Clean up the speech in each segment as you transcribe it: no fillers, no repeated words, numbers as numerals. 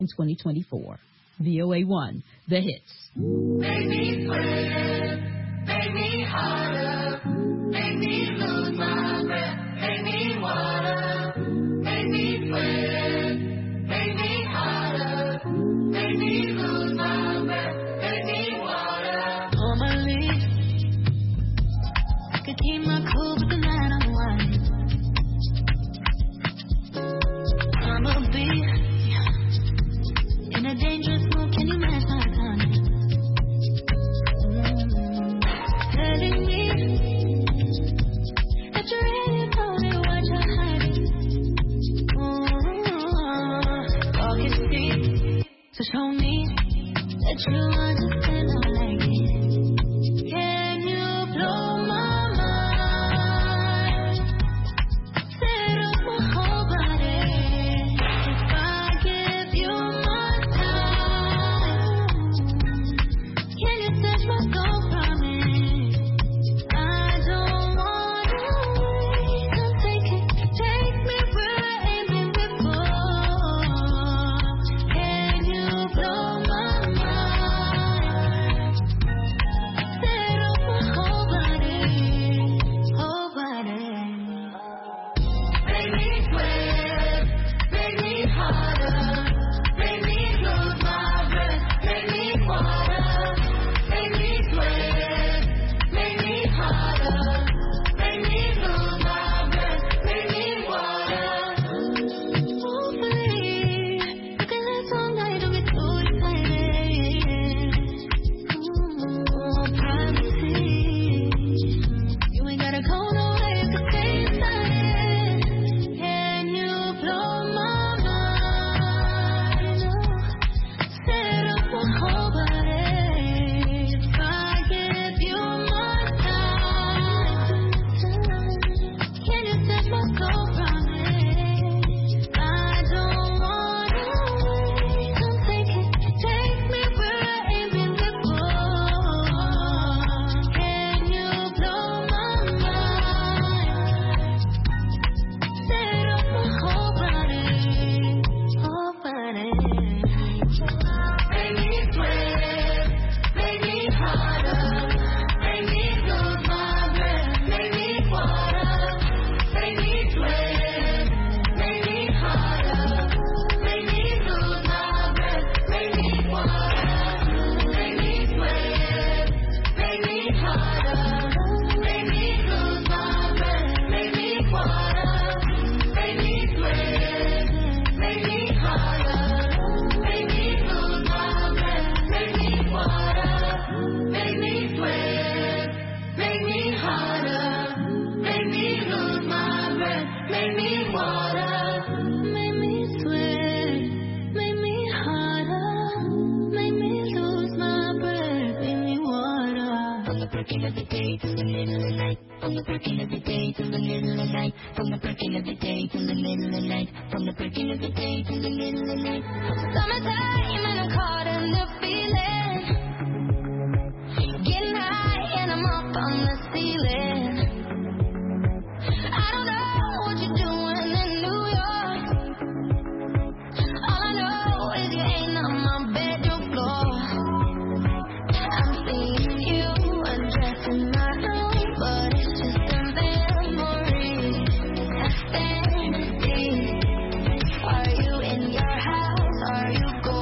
in 2024. VOA1, The Hits. Make me sweat, make me harder, make me lose my breath, make me water, make me sweat, make me harder, make me lose my breath, make me water. On my leash, I could keep my cool, but the night I'm wild. I'm a beast in a dangerous mood. Can you match my time? Telling me that you're really told me what you're hiding. All you see to show me that you understand how I like it. Can you blow my mind? Set up my whole body. If I give you my time, can you touch my soul from it? I don't wanna wait. Come take me where I ain't been before. Can you blow my mind? Set up my whole body, whole body. Make me sweat, make me harder, make me lose my breath, make me water, make me sweat, make me harder, make me lose my breath, make me water. Hopefully, you can last all night, don't get too excited. Privacy, you ain't gotta go nowhere, you can stay inside. Can you blow my mind? Set up my whole body. If I give you my time, can you touch my soul from it? I don't wanna wait. Come take me where I ain't been before. Can you blow my mind? Set up my whole body, whole body. Make me sweat, make me harder, make me lose my breath, make me water, make me sweat, make me harder, make me lose my breath, make me water, make me sweat, make me harder, make me lose my breath, make me water, make me sweat, make me harder, make me lose my breath, make me water, make me sweat, make me harder, make me lose my breath, make me water. Make me sweat, make me harder, make me lose my breath, make me water. From the breaking of the day till the middle of the night. From the breaking of the day till the middle of the night. From the breaking of the day till the middle of the night. From the breaking of the day till the middle of the night. Summertime and I'm caught in the feeling. Getting high and I'm up on the ceiling. I don't know what you're doing in New York. All I know is you ain't on my bedroom floor. I'm seeing you undressing my room, but it's just a memory. I stand and see. Are you in your house? Are you going?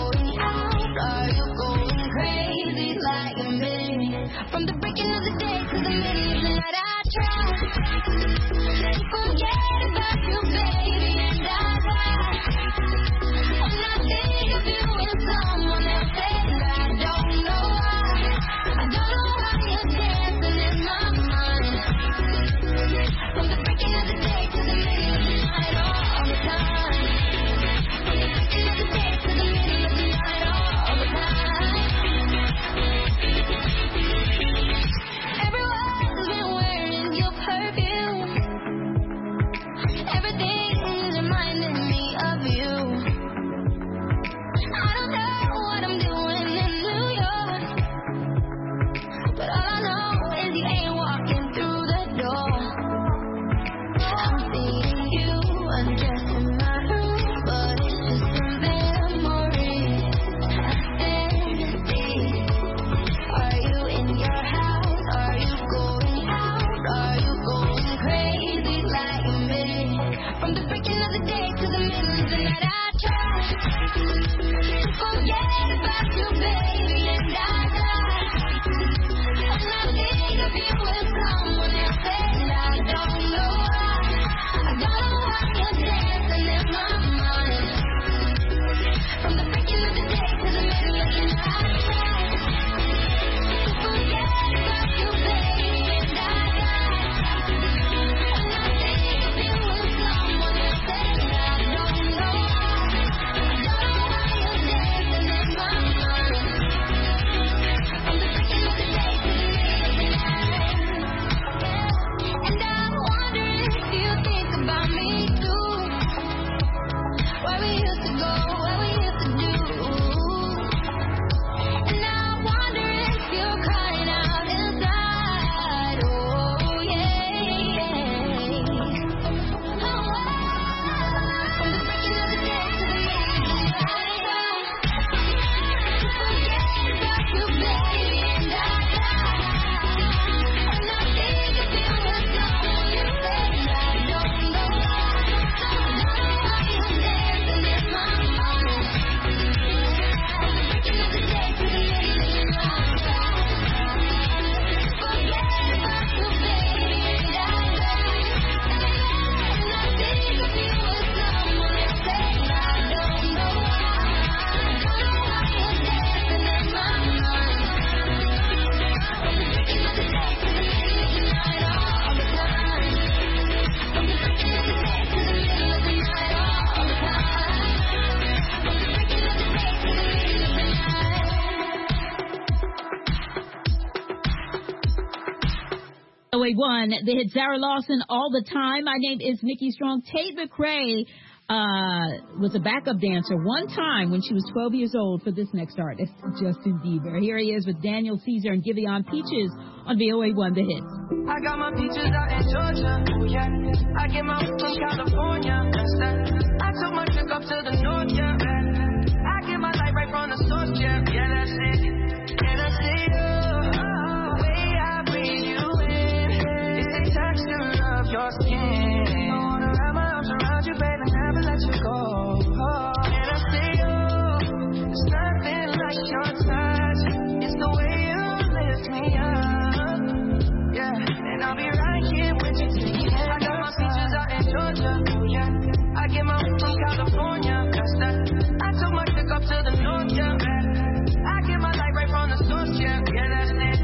VOA1, the hit Sarah Lawson all the time. My name is Nikki Strong. Tate McRae was a backup dancer one time when she was 12 years old for this next artist, Justin Bieber. Here he is with Daniel Caesar and Giveon Peaches on VOA1, the hits. I got my peaches out in Georgia, oh yeah. I get my from California, that's that. I took my trip up to the north, yeah. I get my life right from the source, yeah. Yeah, that's it. And I see you, the way I breathe you in. It's the texture of your skin. I wanna wrap my arms around you, baby, never let you go. And I see you, it's nothing like your touch. It's the way you lift me up, yeah. And I'll be right here with you till the end. I got my peaches out in Georgia, oh yeah. I get my from California, that's that. I took my trip up to the north, yeah. I get my life right from the source, yeah. Yeah, that's it.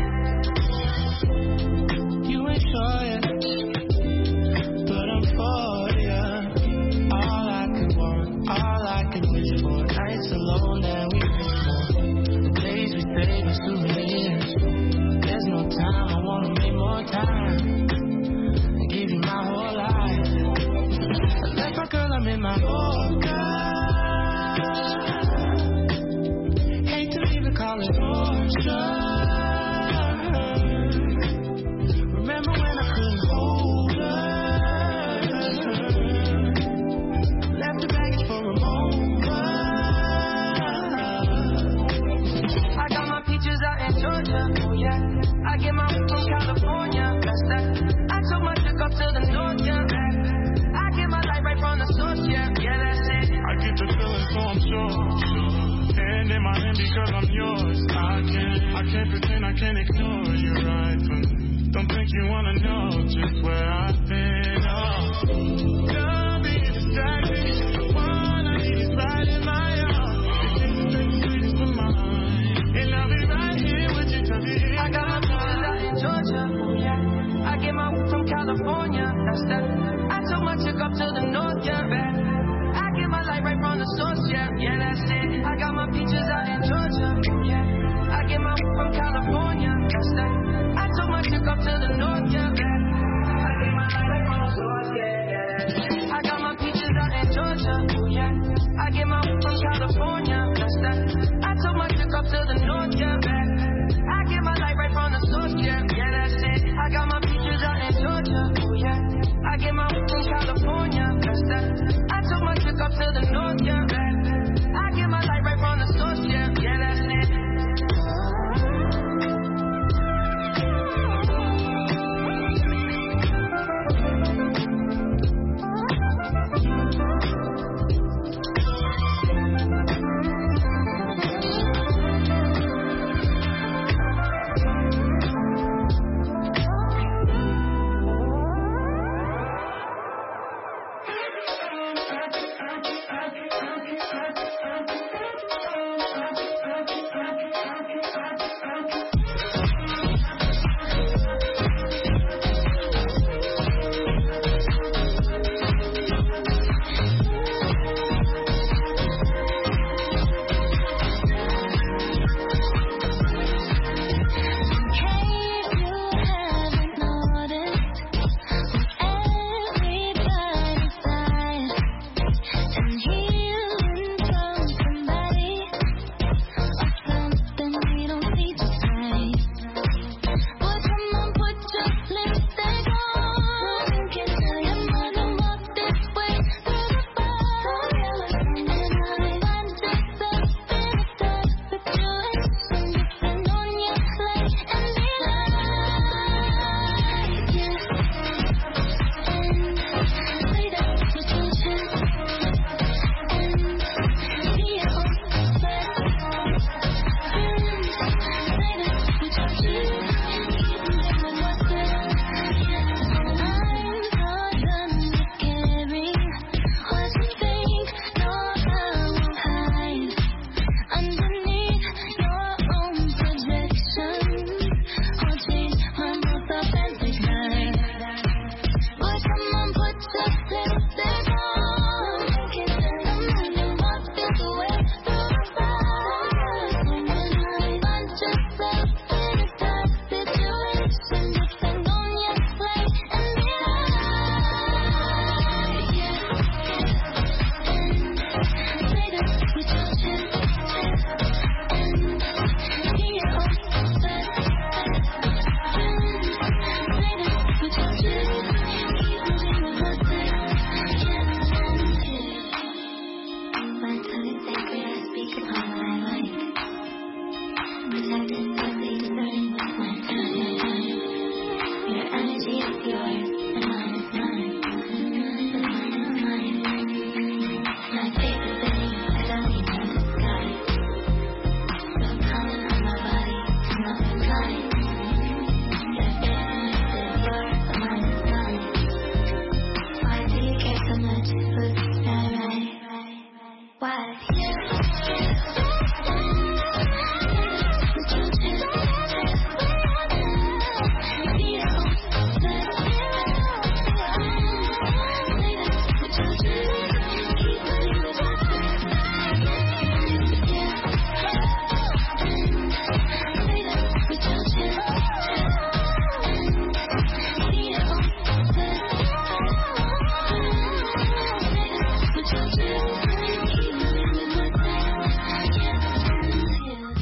You ain't sure yet, but I'm for ya. All I can want, all I can wish for. Nights alone that we wish for. The days we save as souvenirs. There's no time, I wanna make more time and give you my whole life. I left my girl, I'm in my Yorker. Hate to leave it, call it torture. Remember when I couldn't hold her? Left the baggage for a moment. I got my peaches out in Georgia, oh yeah. I get my from California, that's that. I took my trip up to the north, yeah. I get my life right from the source, yeah. Yeah, that's it. I get the feeling, so I'm sure. And in my hand because I'm yours. I can't pretend, I can't ignore you right from me. Don't think you wanna know just where I've been. Oh, don't be distracted. The one I need is right in my arms. This is the sweetest of mine. And I'll be right here with you till the end. I got my peaches out in Georgia, oh yeah. I get my from California, that's that. I took my trip up to the north, yeah. I get my life right from the source, yeah. Yeah, that's it. I got my peaches out in Georgia, oh yeah. I get my from California, that's that. I took my trip up to the north, yeah. I get my life right from the source, yeah. I got my peaches out in Georgia.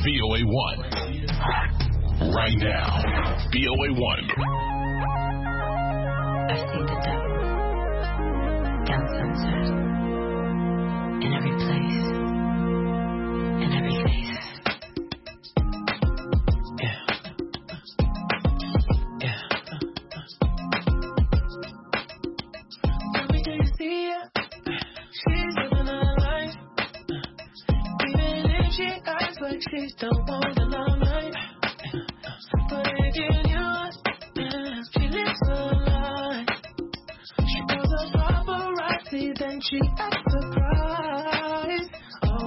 VOA1. Right now, VOA1. I see the devil down Sunset, in every place, in every face. Yeah. Yeah. Every day you see her, she's living her life. Even if she acts like she don't want the limelight, but if you knew it, she lives her life. She calls her paparazzi, then she acts surprised. Oh,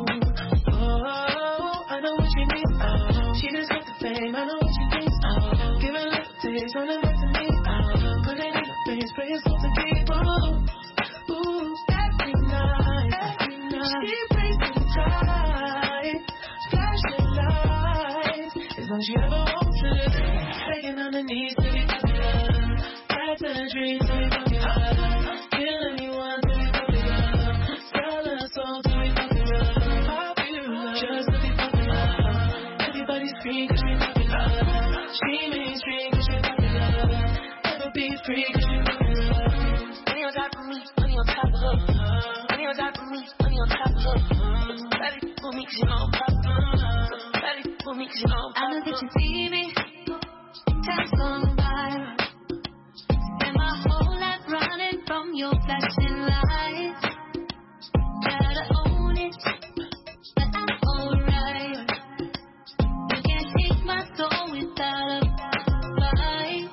I know what she needs. She just got the fame, I know what she thinks. Give it little taste, run it back to me. Put it in the face, pray it's all to keep. Ooh, every night, she plays it tight. Flashing lights, as long as she ever wants it. Begging on her knees to be popular. That's a dream to be popular. Kill anyone to be popular. Sell her soul to be popular. Popular, just to be popular. Everybody's free cause she popular. She mainstream cause she popular. Never be free cause she popular. Money on top of me, money on top of her. Money on top of me, money on top of her. Ready for me cause you know I'm popular. Ready for me cause you know I'm popular. I know that you see me. Time's gone by. Spend my whole life running from your flashing lights. Gotta own it, but I'm alright. You can't take my soul without a fight.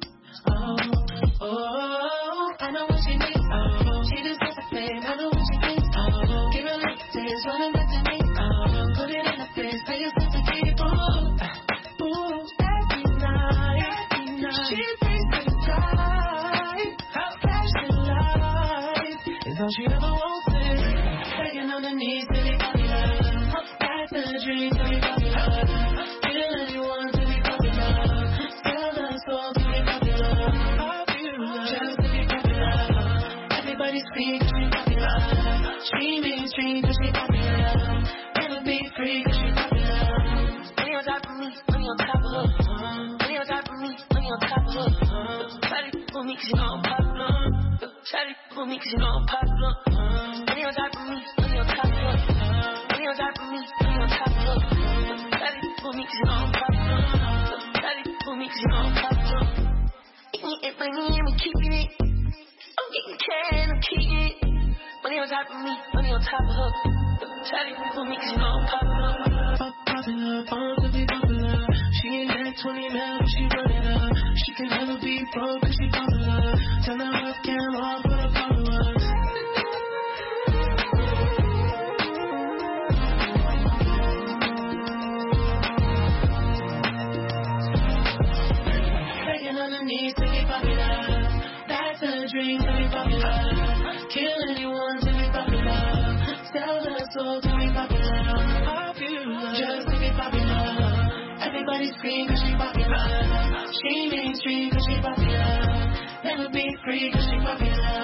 Oh, I know what she needs. She just got the fame, I know what she thinks. Give her little taste, run it back to me. Put it in her face, pay yourself to keep. Ooh, every night, she plays it tight. Flashing lights, as long as she ever wants it. Begging on her knees to be popular. That's a dream to be popular. Kill anyone to be popular. Sell her soul to be popular. Popular, just to be popular. Everybody's free cause she popular. She mainstream cause she popular. Never be free cause she popular. Money on top of me, money on top of her. Money on top of me, money on top of her. Ready for me cause you know I'm popular. Ready for me cause you know I'm popular. Money on top of me, money on top of her. Money on top of me, money on top of her. Ready for me cause you know I'm popular. Ready for me cause you know I'm popular. Eating it, money, and we keeping it. I'm getting cash and I'm keeping it. Money on top of me, money on top of her. Ready for me cause you know I'm popular. Popular, born to be popular. She ain't that 20 mil, but she run it up. She can never be broke cause she popular. Tell her what can all for the followers. Begging on her knees to be popular. That's a dream to be popular. Kill anyone to be popular. Sell her soul to be popular. Popular, just to be popular. Everybody's free cause she popular. She mainstream cause she popular. Never be free cause she popular.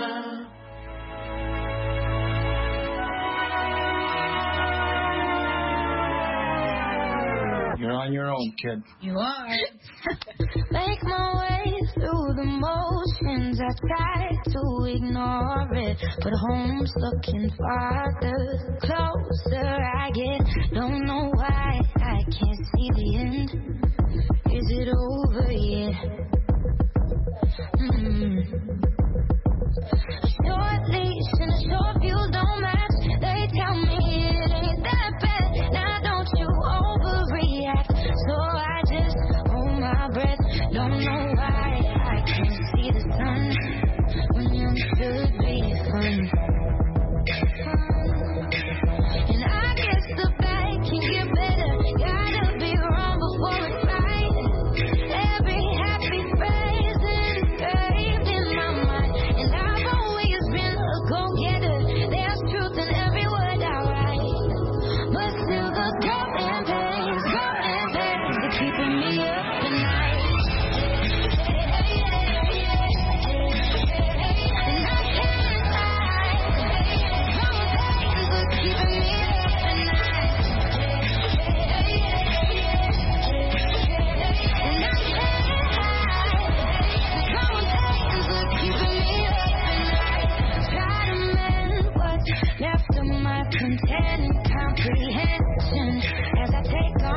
You're on your own, kid. You are. Make my way through the motions. I try to ignore it, but home's looking farther. Closer I get, don't know why I can't see the end. Is it over yet? A short leash and a short fuse don't match. They tell me it ain't that bad. Now don't you overreact. So I just hold my breath. Don't know why I can't see the sun when young should be fun. And I guess the bad can get better. Gotta be wrong before it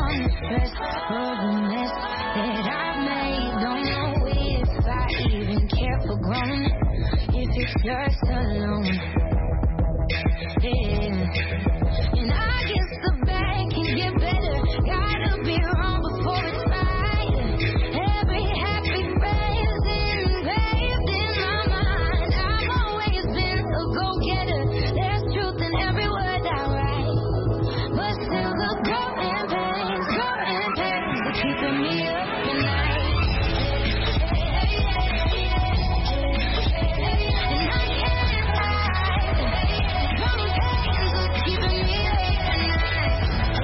on the stress of the mess that I made. Don't know if I even care for grown, if it's just alone. Yeah. And I guess the bad can get better. Gotta be wrong before it's right. Every happy phrase engraved in my mind. I've always been a go-getter. There's truth in every word I write. But still the growing pains are keeping me up at night. And I can't hide. Growing pains are keeping me up at night.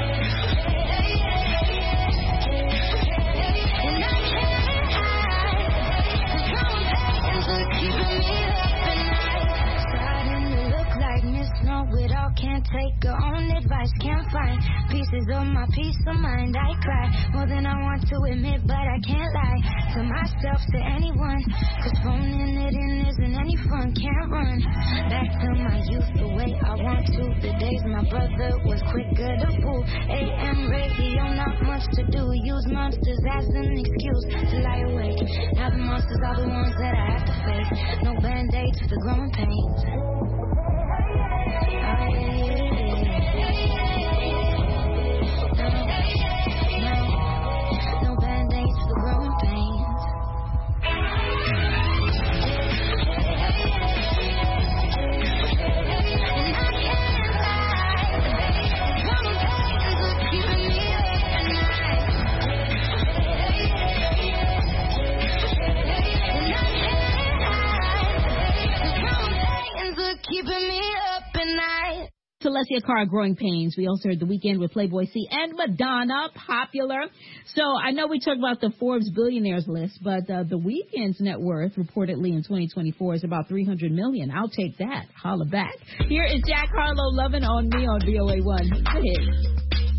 And I can't hide. Growing pains are keeping me up at night. Starting to look like Miss Know-It-All. Can't take her own advice. Can't find pieces of my peace of mind. I cry more than I want to admit, but I can't lie to myself, to anyone. Cause phoning it in isn't any fun. Can't run back to my youth the way I want to. The days my brother was quicker to fool. AM radio, not much to do. Use monsters as an excuse to lie awake. Now the monsters are the ones that I have to face. No band-aids for the growing pains. No band-aids for the growing pains. And I can't hide. Growing pains are keeping me up at night. And I can't hide. Growing pains are keeping me up at night. Celestia Cara, Growing Pains. We also heard The Weeknd with Playboy C and Madonna, popular. So I know we talked about the Forbes billionaires list, but The Weeknd's net worth reportedly in 2024 is about $300 million. I'll take that. Holla back. Here is Jack Harlow, Lovin' on Me on VOA1. Go ahead.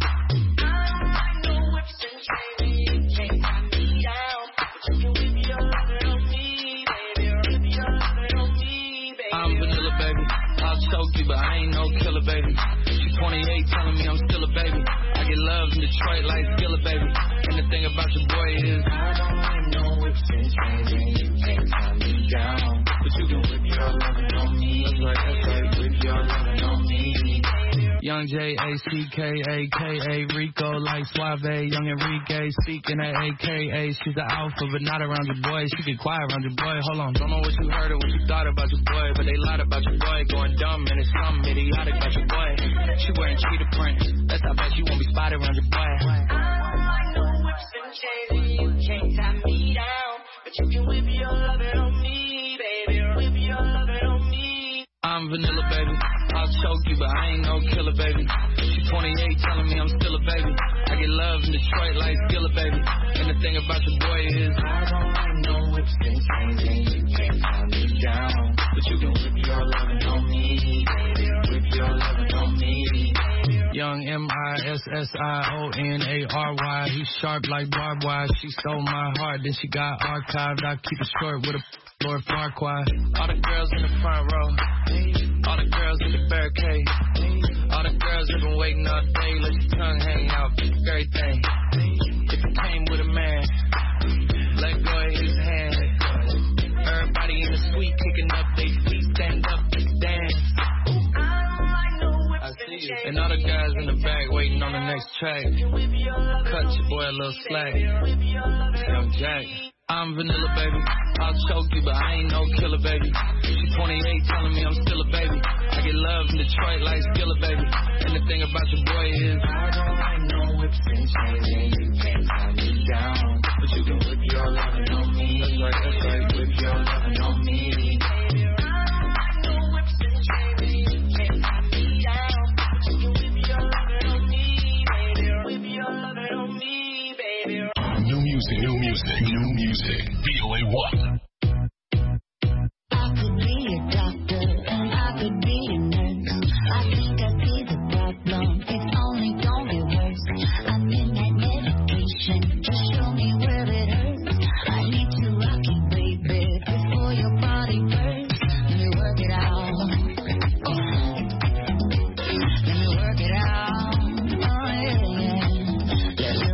I'm vanilla, baby. I'll choke you, but I ain't no killer, baby. She 28, telling me I'm still a baby. I get love in Detroit like Skilla, baby. And the thing about your boy is I don't know whips and chains, and you can't tie me down. But you can whip your lovin' on me. That's right, whip your lovin' on me. Young J-A-C-K-A-K-A, Rico like Suave, Young Enrique, speaking at AKA. She's the alpha, but not around your boy. She get quiet around your boy. Hold on, don't know what you heard or what you thought about your boy, but they lied about your boy. Going dumb and it's something idiotic about your boy. She wearing cheetah print. That's how bad she won't be spotted around your boy. I don't like no whips and chains, and you can't tie me down, but you can whip your lovin' on me, baby. Whip your lovin' on me. I'm vanilla, baby. I'll choke you, but I ain't no killer, baby. She 28, telling me I'm still a baby. I get love in Detroit like Skilla, baby. And the thing about your boy is I don't like no whips and chains, and you can't tie me down, but you can whip your lovin' on me, baby. Whip your lovin' on me. Young M-I-S-S-I-O-N-A-R-Y. He's sharp like barbed wire. She stole my heart, then she got archived. I keep it short with a Lord Farquaad. All the girls in the front row, all the girls in the barricade, all the girls have been waiting all day. Let your tongue hang out, everything. If you came with a man, let go of his hand. Everybody in the suite kicking up their feet, stand up, dance. I see you. And all the guys in the back waiting on the next track. Cut your boy a little slack. Young Jack. I'm vanilla, baby. I'll choke you, but I ain't no killer, baby. She 28, telling me I'm still a baby. I get love in Detroit like Skilla, baby. And the thing about your boy is I don't like no whips and chains, and you can't tie me down, but you can whip your lovin' on me. That's right, whip your lovin' on me. New music. VOA1. I could be a doctor and I could be a nurse. I think I see the problem. It's only gonna get worse. I've been that medication. Just show me where it hurts. I need to rock you, baby, before your body bursts. Let me work it out. Let me work it out. Oh yeah. Let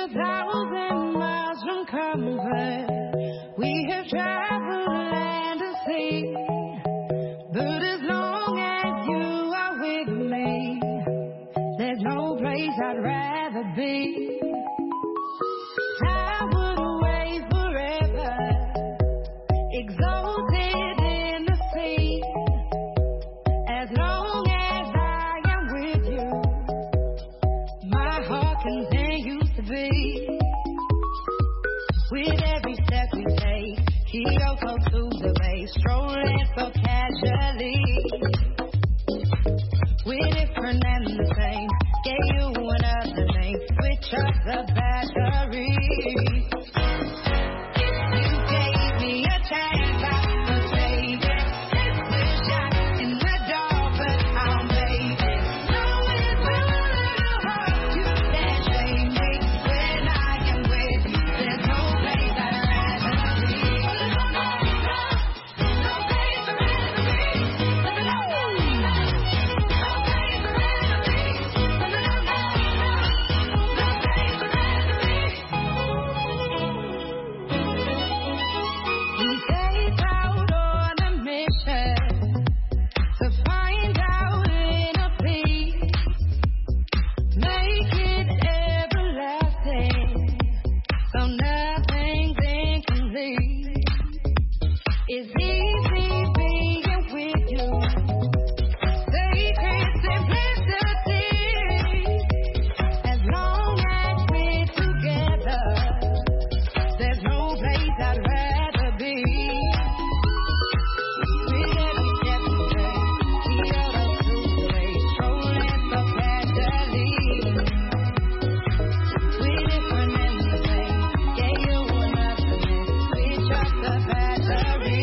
1,000 miles from comfort. We have traveled land and sea. But as long as you are with me, there's no place I'd rather be. I would away forever, exalted in the sea. As long as I am with you, my heart continues to beat. With every step we take, Kyoto to the bay, strolling so casually. We're different and the same, gave you another name, switch up the battery. You gave me a chance, I was taking. It's a shot in the dark, but I'll make it. Knowing it's a little hard, you can't shame me. When I am with you, there's no place I'd rather be. No place I'd rather be. We take out on a mission to find out inner peace, make it everlasting, so nothing's incomplete. It's easy being with you, sacred simplicity. As long as we're together, there's no place I'd rather be. With every step we take, Kyoto to the bay, strolling so casually. We're different and the same, gave you another name, switch up the battery.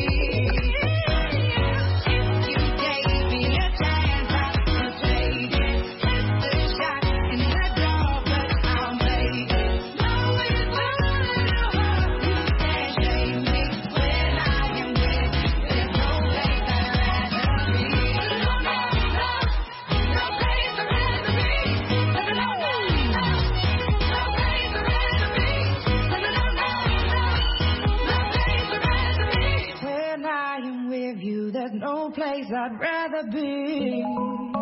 You gave me a chance, I was waiting. It's a shot in the dark, but I'll make it. Knowing it's a little hard, you can't shame me. When I am with you, there's no place I'd rather be. No place I'd rather be. No place I'd rather be. When I am with you, there's no place I'd rather be.